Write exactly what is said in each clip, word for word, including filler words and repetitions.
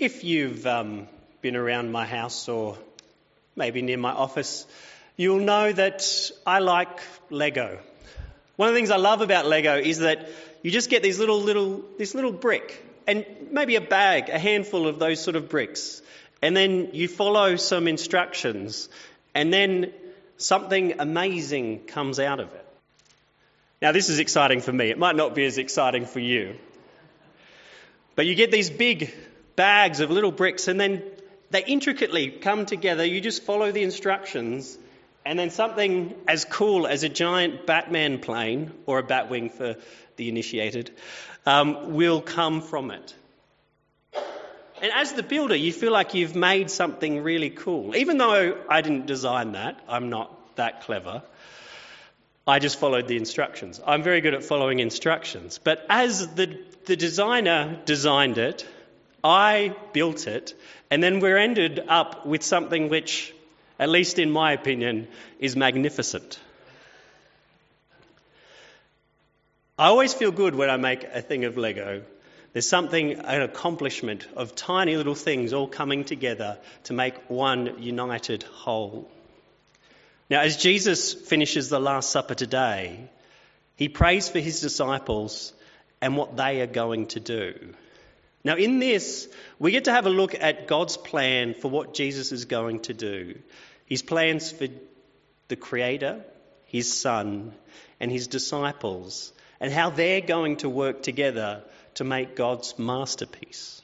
If you've um, been around my house or maybe near my office, you'll know that I like Lego. One of the things I love about Lego is that you just get these little, little, this little brick and maybe a bag, a handful of those sort of bricks. And then you follow some instructions and then something amazing comes out of it. Now, this is exciting for me. It might not be as exciting for you. But you get these big bags of little bricks and then they intricately come together. You just follow the instructions and then something as cool as a giant Batman plane, or a Batwing for the initiated, um, will come from it. And as the builder, you feel like you've made something really cool. Even though I didn't design that, I'm not that clever. I just followed the instructions. I'm very good at following instructions. But as the, the designer designed it, I built it, and then we ended up with something which, at least in my opinion, is magnificent. I always feel good when I make a thing of Lego. There's something, an accomplishment of tiny little things all coming together to make one united whole. Now, as Jesus finishes the Last Supper today, he prays for his disciples and what they are going to do. Now, in this, we get to have a look at God's plan for what Jesus is going to do. His plans for the Creator, his Son, and his disciples, and how they're going to work together to make God's masterpiece.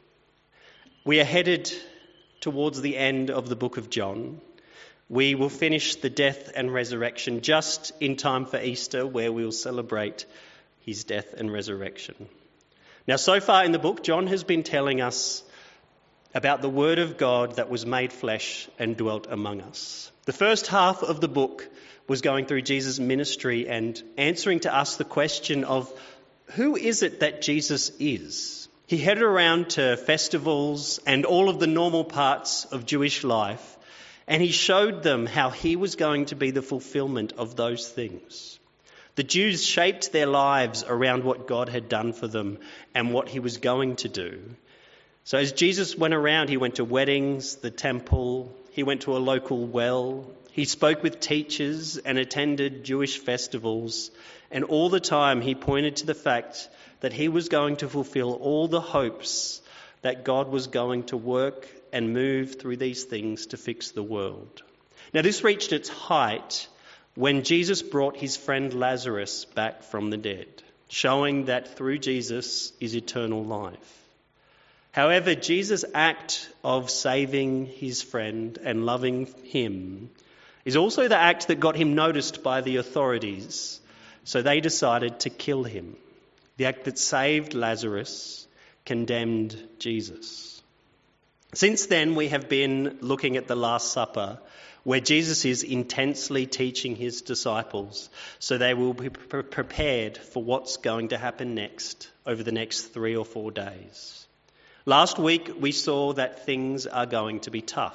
We are headed towards the end of the book of John. We will finish the death and resurrection just in time for Easter, where we'll celebrate his death and resurrection. Now, so far in the book, John has been telling us about the Word of God that was made flesh and dwelt among us. The first half of the book was going through Jesus' ministry and answering to us the question of who is it that Jesus is? He headed around to festivals and all of the normal parts of Jewish life, and he showed them how he was going to be the fulfillment of those things. The Jews shaped their lives around what God had done for them and what he was going to do. So as Jesus went around, he went to weddings, the temple, he went to a local well, he spoke with teachers and attended Jewish festivals, and all the time he pointed to the fact that he was going to fulfill all the hopes that God was going to work and move through these things to fix the world. Now, this reached its height when Jesus brought his friend Lazarus back from the dead, showing that through Jesus is eternal life. However, Jesus' act of saving his friend and loving him is also the act that got him noticed by the authorities, so they decided to kill him. The act that saved Lazarus condemned Jesus. Since then, we have been looking at the Last Supper, where Jesus is intensely teaching his disciples so they will be pre- prepared for what's going to happen next over the next three or four days. Last week, we saw that things are going to be tough.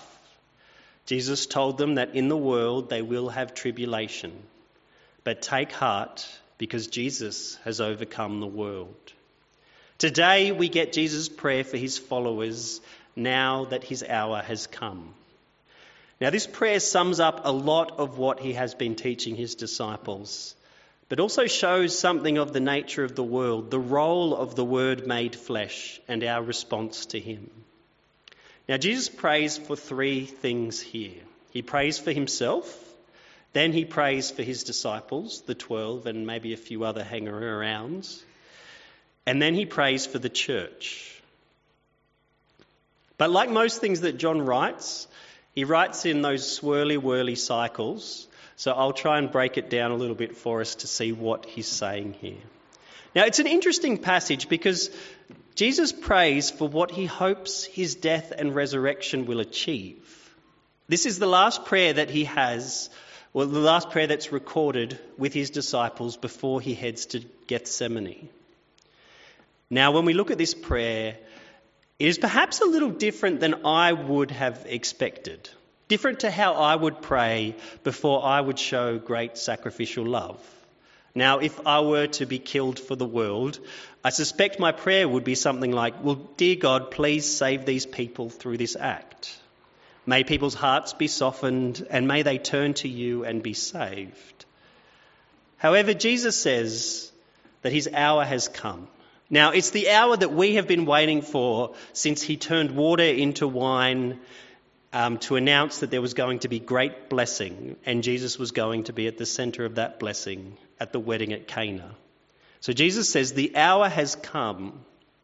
Jesus told them that in the world they will have tribulation, but take heart because Jesus has overcome the world. Today, we get Jesus' prayer for his followers now that his hour has come. Now, this prayer sums up a lot of what he has been teaching his disciples, but also shows something of the nature of the world, the role of the Word made flesh, and our response to him. Now, Jesus prays for three things here. He prays for himself, then he prays for his disciples, the twelve, and maybe a few other hanger-arounds, and then he prays for the church. But like most things that John writes, he writes in those swirly-whirly cycles, so I'll try and break it down a little bit for us to see what he's saying here. Now, it's an interesting passage because Jesus prays for what he hopes his death and resurrection will achieve. This is the last prayer that he has, well, the last prayer that's recorded with his disciples before he heads to Gethsemane. Now, when we look at this prayer, it is perhaps a little different than I would have expected. Different to how I would pray before I would show great sacrificial love. Now, if I were to be killed for the world, I suspect my prayer would be something like, well, dear God, please save these people through this act. May people's hearts be softened and may they turn to you and be saved. However, Jesus says that his hour has come. Now, it's the hour that we have been waiting for since he turned water into wine um, to announce that there was going to be great blessing and Jesus was going to be at the centre of that blessing at the wedding at Cana. So Jesus says, the hour has come.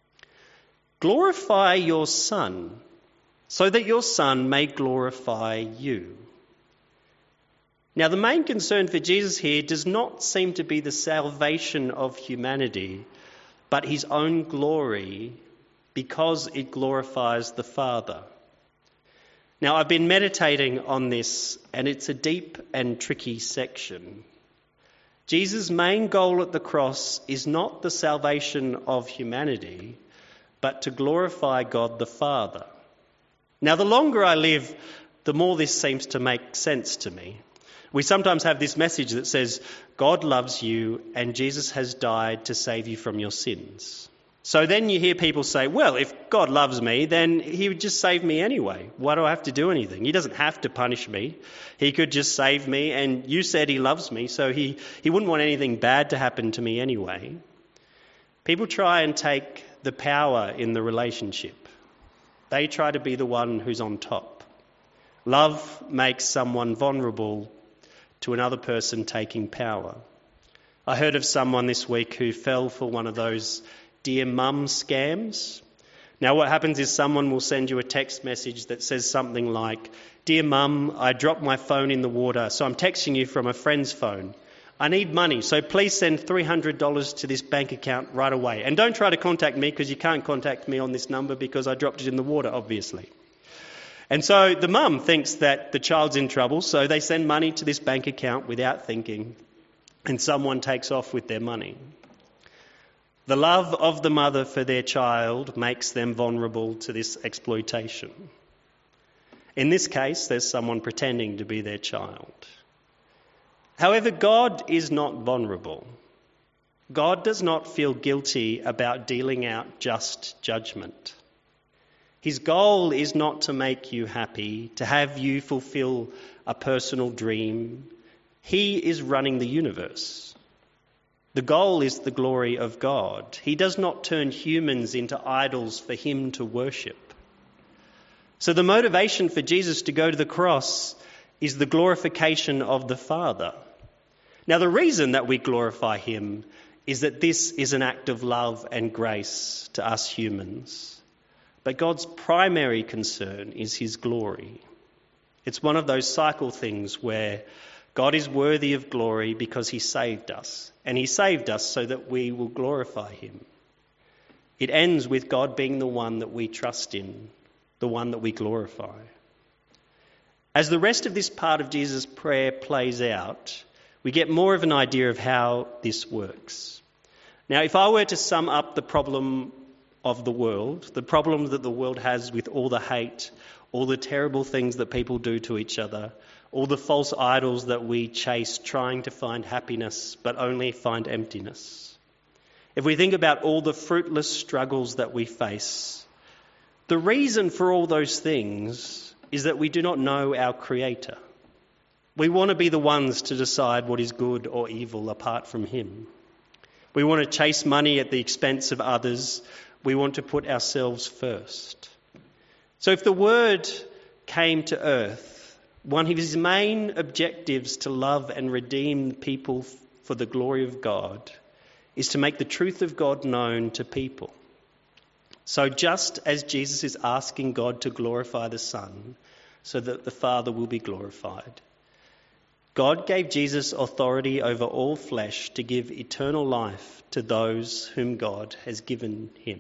Glorify your Son, so that your Son may glorify you. Now, the main concern for Jesus here does not seem to be the salvation of humanity, but his own glory, because it glorifies the Father. Now, I've been meditating on this, and it's a deep and tricky section. Jesus' main goal at the cross is not the salvation of humanity, but to glorify God the Father. Now, the longer I live, the more this seems to make sense to me. We sometimes have this message that says, God loves you and Jesus has died to save you from your sins. So then you hear people say, well, if God loves me, then he would just save me anyway. Why do I have to do anything? He doesn't have to punish me. He could just save me, and you said he loves me, so he, he wouldn't want anything bad to happen to me anyway. People try and take the power in the relationship. They try to be the one who's on top. Love makes someone vulnerable to another person taking power. I heard of someone this week who fell for one of those Dear Mum scams. Now what happens is someone will send you a text message that says something like, Dear Mum, I dropped my phone in the water, so I'm texting you from a friend's phone. I need money, so please send three hundred dollars to this bank account right away. And don't try to contact me because you can't contact me on this number because I dropped it in the water, obviously. And so the mum thinks that the child's in trouble, so they send money to this bank account without thinking, and someone takes off with their money. The love of the mother for their child makes them vulnerable to this exploitation. In this case, there's someone pretending to be their child. However, God is not vulnerable. God does not feel guilty about dealing out just judgment. His goal is not to make you happy, to have you fulfill a personal dream. He is running the universe. The goal is the glory of God. He does not turn humans into idols for him to worship. So the motivation for Jesus to go to the cross is the glorification of the Father. Now, the reason that we glorify him is that this is an act of love and grace to us humans. But God's primary concern is his glory. It's one of those cycle things where God is worthy of glory because he saved us, and he saved us so that we will glorify him. It ends with God being the one that we trust in, the one that we glorify. As the rest of this part of Jesus' prayer plays out, we get more of an idea of how this works. Now, if I were to sum up the problem of the world, the problem that the world has with all the hate, all the terrible things that people do to each other, all the false idols that we chase trying to find happiness but only find emptiness. If we think about all the fruitless struggles that we face, the reason for all those things is that we do not know our Creator. We want to be the ones to decide what is good or evil apart from him. We want to chase money at the expense of others. We want to put ourselves first. So if the Word came to earth, one of his main objectives to love and redeem people for the glory of God is to make the truth of God known to people. So just as Jesus is asking God to glorify the Son so that the Father will be glorified, God gave Jesus authority over all flesh to give eternal life to those whom God has given him.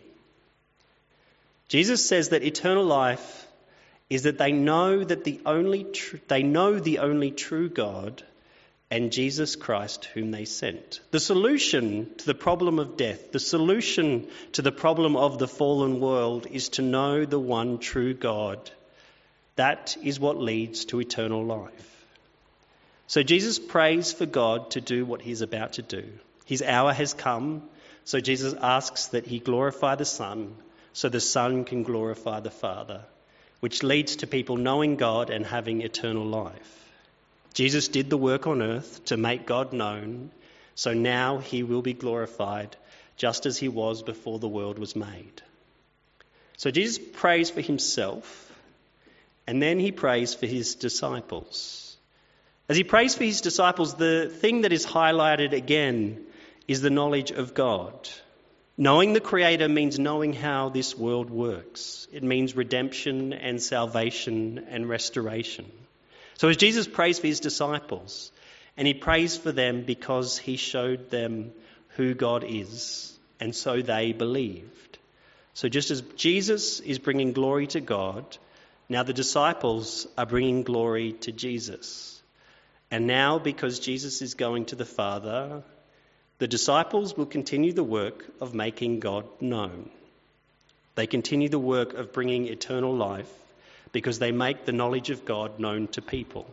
Jesus says that eternal life is that they know that the only tr- they know the only true God and Jesus Christ whom they sent. The solution to the problem of death, the solution to the problem of the fallen world is to know the one true God. That is what leads to eternal life. So Jesus prays for God to do what he's about to do. His hour has come, so Jesus asks that he glorify the Son, so the Son can glorify the Father, which leads to people knowing God and having eternal life. Jesus did the work on earth to make God known, so now he will be glorified just as he was before the world was made. So Jesus prays for himself, and then he prays for his disciples. As he prays for his disciples, the thing that is highlighted again is the knowledge of God. Knowing the Creator means knowing how this world works. It means redemption and salvation and restoration. So as Jesus prays for his disciples, and he prays for them because he showed them who God is, and so they believed. So just as Jesus is bringing glory to God, now the disciples are bringing glory to Jesus. And now, because Jesus is going to the Father, the disciples will continue the work of making God known. They continue the work of bringing eternal life because they make the knowledge of God known to people.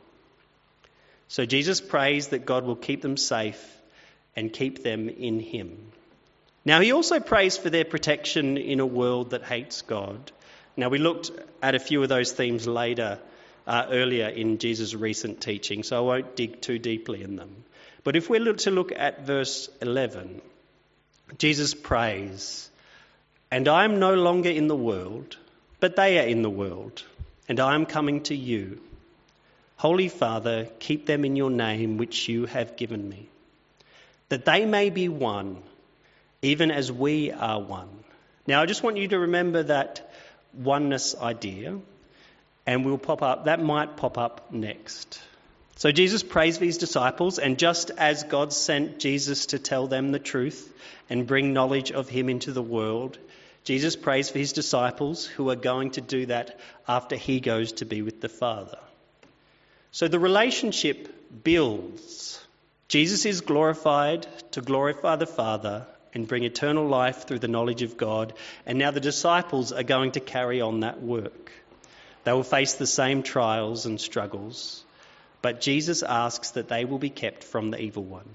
So Jesus prays that God will keep them safe and keep them in him. Now he also prays for their protection in a world that hates God. Now we looked at a few of those themes later, uh, earlier in Jesus' recent teaching, so I won't dig too deeply in them. But if we're to look at verse eleven, Jesus prays, "And I am no longer in the world, but they are in the world, and I am coming to you. Holy Father, keep them in your name which you have given me, that they may be one, even as we are one." Now I just want you to remember that oneness idea, and we'll pop up, that might pop up next. So Jesus prays for his disciples, and just as God sent Jesus to tell them the truth and bring knowledge of him into the world, Jesus prays for his disciples who are going to do that after he goes to be with the Father. So the relationship builds. Jesus is glorified to glorify the Father and bring eternal life through the knowledge of God, and now the disciples are going to carry on that work. They will face the same trials and struggles, but Jesus asks that they will be kept from the evil one.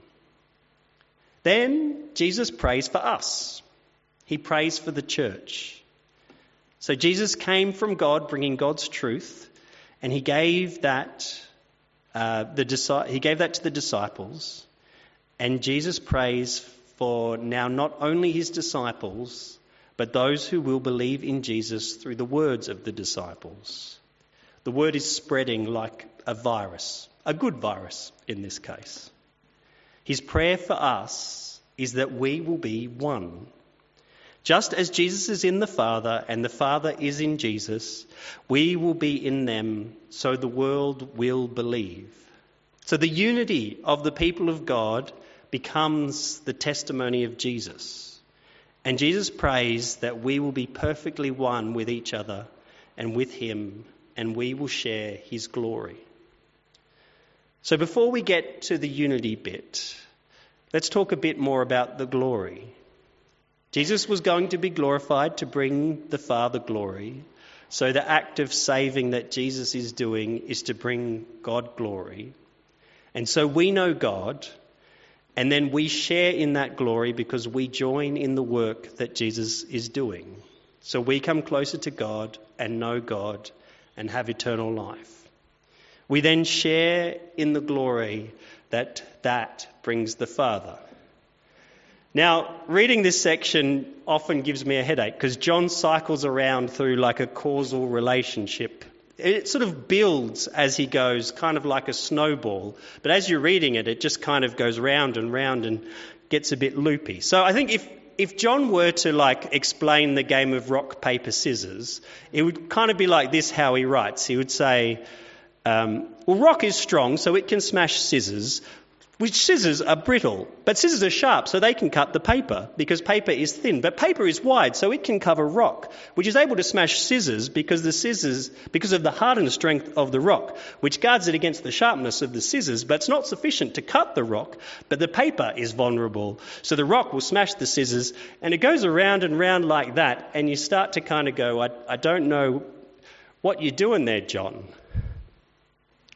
Then Jesus prays for us. He prays for the church. So Jesus came from God, bringing God's truth, and he gave that uh, the he gave that to the disciples. And Jesus prays for now not only his disciples, but those who will believe in Jesus through the words of the disciples. The word is spreading like a virus, a good virus in this case. His prayer for us is that we will be one. Just as Jesus is in the Father and the Father is in Jesus, we will be in them, so the world will believe. So the unity of the people of God becomes the testimony of Jesus. And Jesus prays that we will be perfectly one with each other and with him, and we will share his glory. So before we get to the unity bit, let's talk a bit more about the glory. Jesus was going to be glorified to bring the Father glory. So the act of saving that Jesus is doing is to bring God glory. And so we know God, and then we share in that glory because we join in the work that Jesus is doing. So we come closer to God and know God and have eternal life. We then share in the glory that that brings the Father. Now, reading this section often gives me a headache because John cycles around through like a causal relationship. It sort of builds as he goes, kind of like a snowball. But as you're reading it, it just kind of goes round and round and gets a bit loopy. So I think if, if John were to like explain the game of rock, paper, scissors, it would kind of be like this how he writes. He would say, um, well, rock is strong, so it can smash scissors, which scissors are brittle, but scissors are sharp, so they can cut the paper, because paper is thin. But paper is wide, so it can cover rock, which is able to smash scissors because the scissors, because of the hardened strength of the rock, which guards it against the sharpness of the scissors, but it's not sufficient to cut the rock, but the paper is vulnerable, so the rock will smash the scissors, and it goes around and round like that, and you start to kind of go, I, I don't know what you're doing there, John.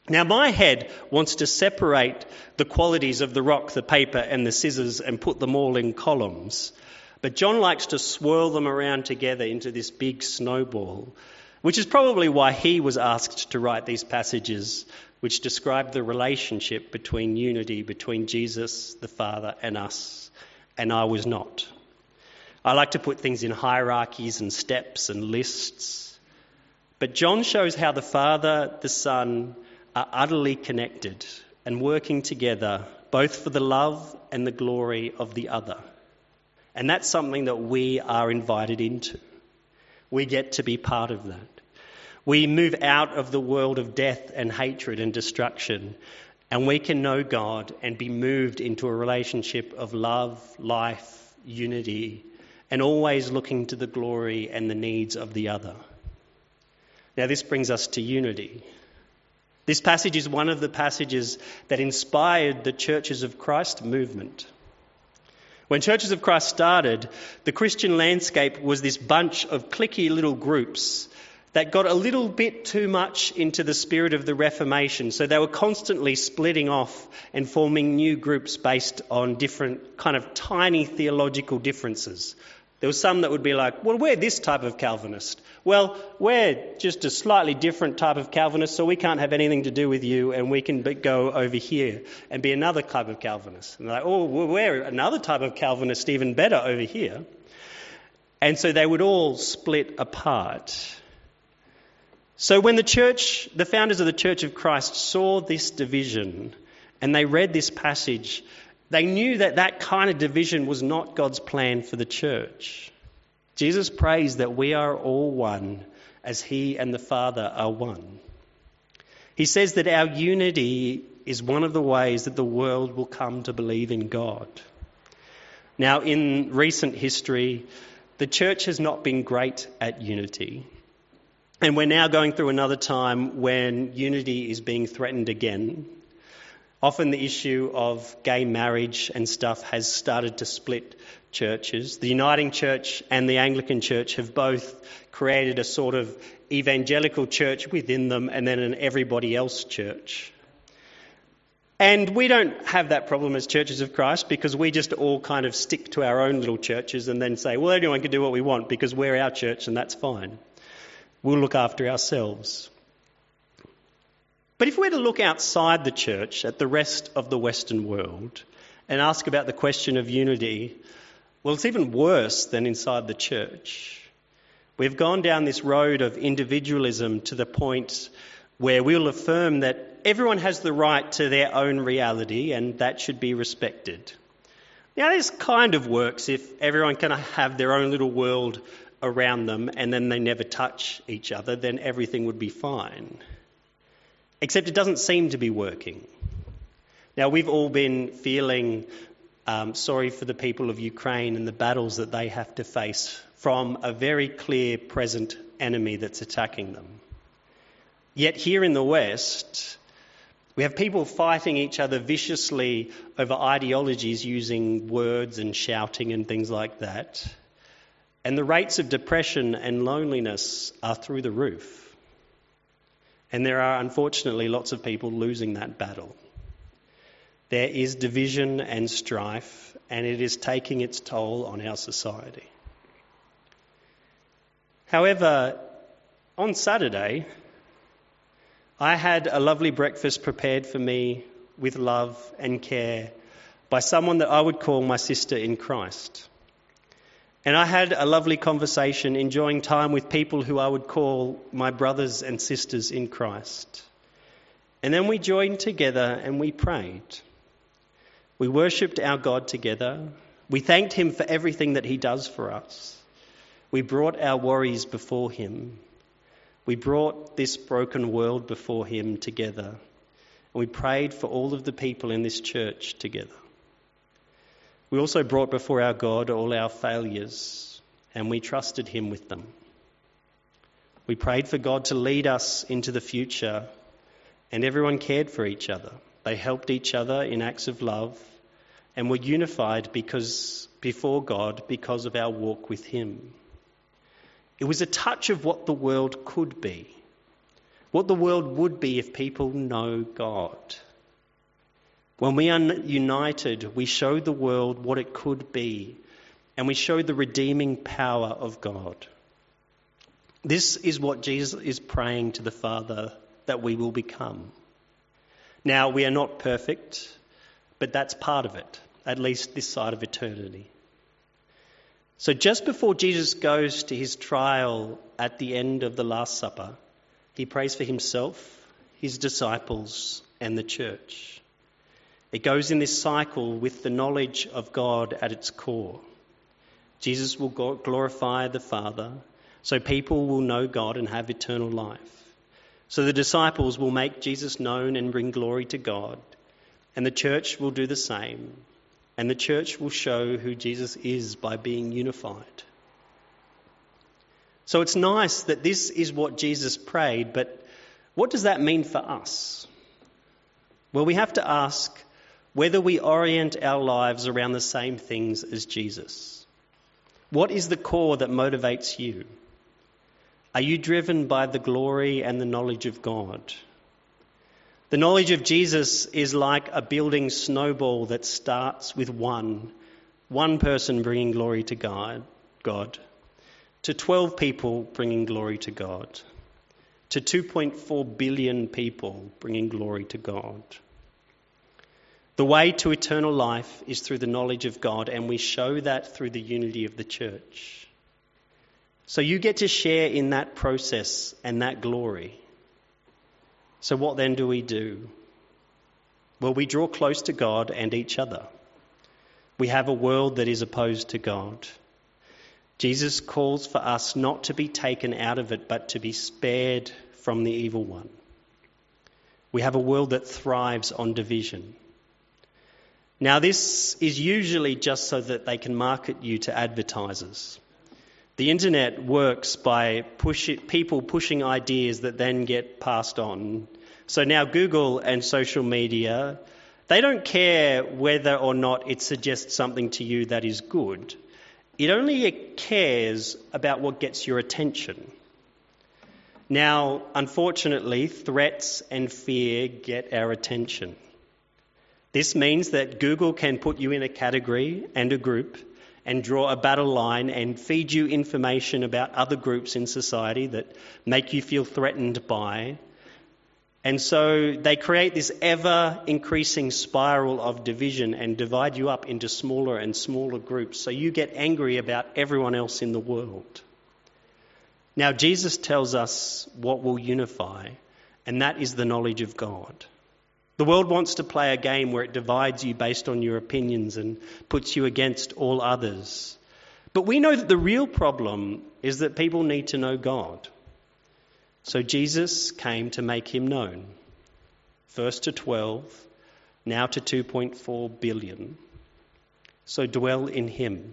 Now, my head wants to separate the qualities of the rock, the paper and the scissors and put them all in columns. But John likes to swirl them around together into this big snowball, which is probably why he was asked to write these passages which describe the relationship between unity between Jesus, the Father, and us. And I was not. I like to put things in hierarchies and steps and lists. But John shows how the Father, the Son, are utterly connected and working together, both for the love and the glory of the other. And that's something that we are invited into. We get to be part of that. We move out of the world of death and hatred and destruction, and we can know God and be moved into a relationship of love, life, unity, and always looking to the glory and the needs of the other. Now, this brings us to unity. This passage is one of the passages that inspired the Churches of Christ movement. When Churches of Christ started, the Christian landscape was this bunch of cliquey little groups that got a little bit too much into the spirit of the Reformation. So they were constantly splitting off and forming new groups based on different kind of tiny theological differences. There was some that would be like, well, we're this type of Calvinist. Well, we're just a slightly different type of Calvinist, so we can't have anything to do with you, and we can be, go over here and be another type of Calvinist. And they're like, oh, well, we're another type of Calvinist, even better over here. And so they would all split apart. So when the church, the founders of the Church of Christ saw this division and they read this passage, they knew that that kind of division was not God's plan for the church. Jesus prays that we are all one as he and the Father are one. He says that our unity is one of the ways that the world will come to believe in God. Now, in recent history, the church has not been great at unity. And we're now going through another time when unity is being threatened again. Often the issue of gay marriage and stuff has started to split churches. The Uniting Church and the Anglican Church have both created a sort of evangelical church within them and then an everybody else church. And we don't have that problem as Churches of Christ because we just all kind of stick to our own little churches and then say, well, anyone can do what we want because we're our church and that's fine. We'll look after ourselves. But if we're to look outside the church at the rest of the Western world and ask about the question of unity, well, it's even worse than inside the church. We've gone down this road of individualism to the point where we'll affirm that everyone has the right to their own reality and that should be respected. Now, this kind of works if everyone can have their own little world around them and then they never touch each other, then everything would be fine. Except it doesn't seem to be working. Now, we've all been feeling um, sorry for the people of Ukraine and the battles that they have to face from a very clear present enemy that's attacking them. Yet here in the West, we have people fighting each other viciously over ideologies using words and shouting and things like that. And the rates of depression and loneliness are through the roof. And there are, unfortunately, lots of people losing that battle. There is division and strife, and it is taking its toll on our society. However, on Saturday, I had a lovely breakfast prepared for me with love and care by someone that I would call my sister in Christ. And I had a lovely conversation, enjoying time with people who I would call my brothers and sisters in Christ. And then we joined together and we prayed. We worshipped our God together. We thanked him for everything that he does for us. We brought our worries before him. We brought this broken world before him together. And we prayed for all of the people in this church together. We also brought before our God all our failures, and we trusted him with them. We prayed for God to lead us into the future, and everyone cared for each other. They helped each other in acts of love, and were unified because before God because of our walk with him. It was a touch of what the world could be. what the world would be if people know God. When we are united, we show the world what it could be, and we show the redeeming power of God. This is what Jesus is praying to the Father that we will become. Now, we are not perfect, but that's part of it, at least this side of eternity. So just before Jesus goes to his trial at the end of the Last Supper, he prays for himself, his disciples, and the church. It goes in this cycle with the knowledge of God at its core. Jesus will glorify the Father, so people will know God and have eternal life. So the disciples will make Jesus known and bring glory to God, and the church will do the same. And the church will show who Jesus is by being unified. So it's nice that this is what Jesus prayed, but what does that mean for us? Well, we have to ask whether we orient our lives around the same things as Jesus. What is the core that motivates you? Are you driven by the glory and the knowledge of God? The knowledge of Jesus is like a building snowball that starts with one, one person bringing glory to God, God, to twelve people bringing glory to God, to two point four billion people bringing glory to God. The way to eternal life is through the knowledge of God, and we show that through the unity of the church. So you get to share in that process and that glory. So what then do we do? Well, we draw close to God and each other. We have a world that is opposed to God. Jesus calls for us not to be taken out of it, but to be spared from the evil one. We have a world that thrives on division. Now, this is usually just so that they can market you to advertisers. The internet works by push it, people pushing ideas that then get passed on. So now Google and social media, they don't care whether or not it suggests something to you that is good. It only cares about what gets your attention. Now, unfortunately, threats and fear get our attention. This means that Google can put you in a category and a group and draw a battle line and feed you information about other groups in society that make you feel threatened by. And so they create this ever-increasing spiral of division and divide you up into smaller and smaller groups, so you get angry about everyone else in the world. Now, Jesus tells us what will unify, and that is the knowledge of God. The world wants to play a game where it divides you based on your opinions and puts you against all others. But we know that the real problem is that people need to know God. So Jesus came to make him known. First to twelve, now to two point four billion. So dwell in him.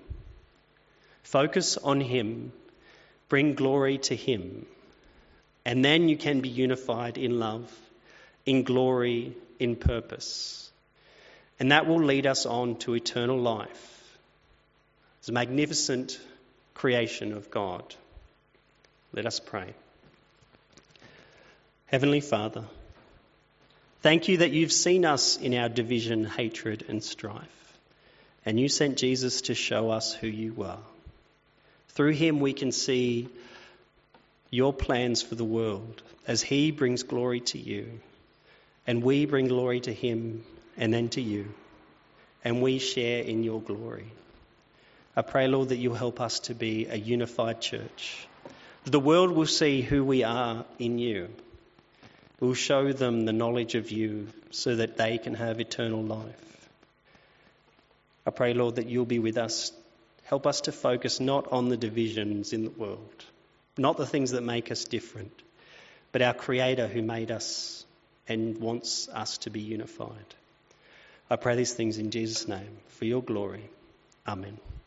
Focus on him. Bring glory to him. And then you can be unified in love, in glory, in purpose. And that will lead us on to eternal life. It's a magnificent creation of God. Let us pray. Heavenly Father, thank you that you've seen us in our division, hatred and strife. And you sent Jesus to show us who you are. Through him we can see your plans for the world as he brings glory to you. And we bring glory to him and then to you. And we share in your glory. I pray, Lord, that you'll help us to be a unified church. That the world will see who we are in you. We'll show them the knowledge of you so that they can have eternal life. I pray, Lord, that you'll be with us. Help us to focus not on the divisions in the world, not the things that make us different, but our Creator who made us and wants us to be unified. I pray these things in Jesus' name for your glory. Amen.